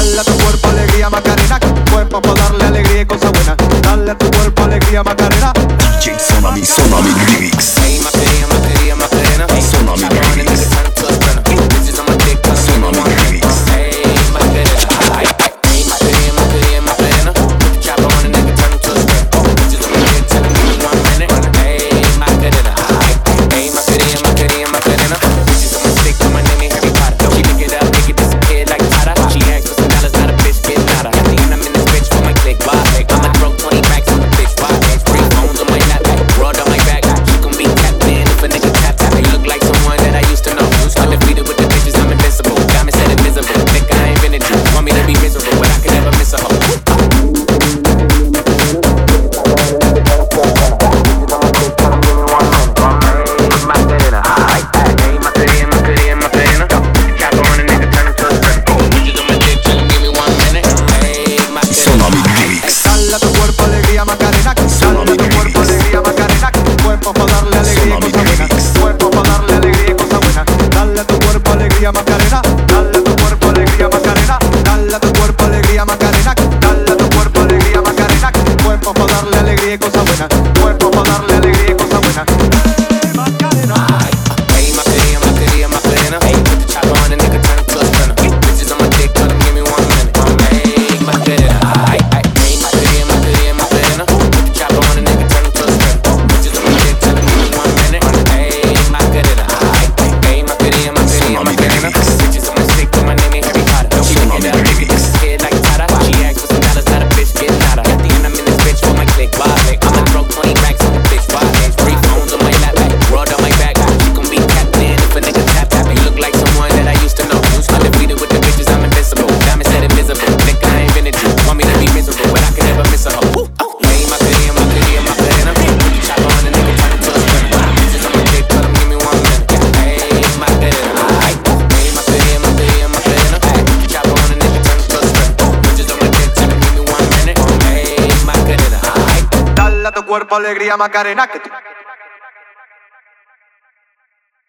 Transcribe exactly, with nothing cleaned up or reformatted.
Dale a tu cuerpo alegría Macarena, que tu cuerpo para darle alegría y cosa buena. Dale a tu cuerpo alegría Macarena. D J Sonami, Sonami Lyrics. Hey Macarena, Macarena, Macarena. Sonami Lyrics. Sonami Lyrics. Hey Macarena, hey Macarena, Macarena, Macarena. Put the chopper on a nigga, turn him to a sprinter. Bitches on my dick, tell him give me one minute. Hey Macarena, hey Macarena, Macarena, Macarena. Bitches on my stick, put my name in Harry Potter. She pick it up, make it disappear like Tata. She asked for some dollars, not a bitch, get nada. At the end, I'm in this bitch for my click, why? I'ma throw twenty racks on the bitch, why? Three phones on my lap, broad on my back. She gon' be tapped in if a nigga tap tap. You look like someone that I used to know. Undefeated with the bitches, I'm invincible. Diamond said invisible. Nigga, I ain't been a Jew. Want me to be miserable, but I can never miss a hoe. Sonami Lyrics. Dale a tu cuerpo alegría Macarena, que dale a tu cuerpo alegría Macarena, que tu cuerpo para darle alegría y cosa buena. Tu cuerpo para darle alegría y cosa buena. Dale a tu cuerpo alegría Macarena, dale a tu cuerpo alegría Macarena, dale a tu cuerpo alegría Macarena, que dale a tu cuerpo alegría Macarena, que tu cuerpo para darle alegría y cosa buena. Tu cuerpo para darle alegría y cosa buena. Hey, Macarena. Hey Macarena, Macarena, Macarena. Hey, put the chopper on a nigga, turn him to a sprinter. Bitches on my dick, tell him give me one minute. Hey Macarena, hey Macarena, Macarena, Macarena. Put the chopper on a nigga, turn him to a sprinter. Bitches on my dick, tell him give me one minute. Hey Macarena, hey Macarena, Macarena, Macarena. Bitches on my stick, put my name in Harry Potter. She pick it up, make it disappear like Tata. She asked for some dollars, not a bitch, get nada. At the end, I'm in this bitch for my click, why? I'ma throw twenty racks on the bitch, why? Three phones on my lap, broad on my back. She gon' be tapped in if a nigga tap tap. You look like someone that I used to know. Undefeated with the bitches, I'm invincible. Diamond said invisible. Nigga, I ain't been a Jew. Want me to be miserable, but I can never miss a hoe. Hey Macarena, Macarena, Macarena. Put the chopper on a nigga, turn him to a sprinter. Bitches on my dick, tell him give me one minute. Hey Macarena, hey Macarena, Macarena, Macarena. Put the chopper on a nigga, turn him to a sprinter. Bitches on my dick, tell him give me one minute. Hey Macarena, hey. Dale a tu cuerpo alegría Macarena, que tu